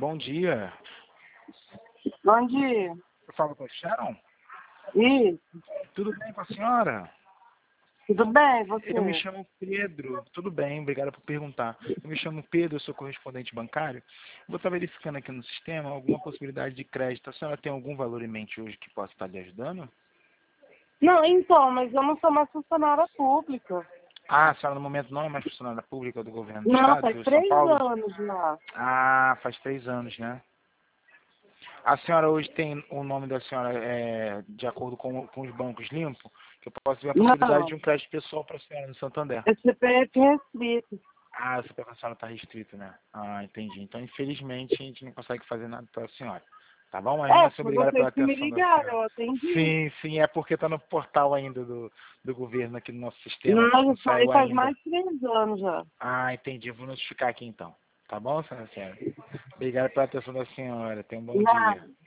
Bom dia. Bom dia. Eu falo com a Sharon? Isso. Tudo bem com a senhora? Tudo bem, você? Eu me chamo Pedro. Tudo bem, obrigado por perguntar. Eu me chamo Pedro, eu sou correspondente bancário. Vou estar verificando aqui no sistema alguma possibilidade de crédito. A senhora tem algum valor em mente hoje que possa estar lhe ajudando? Não, então, mas eu não sou mais funcionária pública. Ah, a senhora no momento não é mais funcionária pública do governo do Não, estado faz de São 3 Paulo? anos já. Ah, faz 3 anos, né? A senhora hoje tem o nome da senhora de acordo com os bancos limpo? Que eu posso ver a possibilidade de Não, um crédito pessoal para a senhora no Santander. é CPF restrito. Ah, o CPF da senhora está restrito, né? Ah, entendi. Então, infelizmente, a gente não consegue fazer nada para a senhora. Tá bom? Mas, mesmo É, assim, foi obrigado pela vocês que me atenção da ligaram, senhora. eu atendi. Sim, sim, é porque está no portal ainda do governo aqui no nosso sistema. Não, Não isso aí saiu faz ainda. mais de 3 anos já. Ah, entendi. Eu vou notificar aqui então. Tá bom, senhora? Obrigado pela atenção da senhora. Tenha um bom dia. Nada.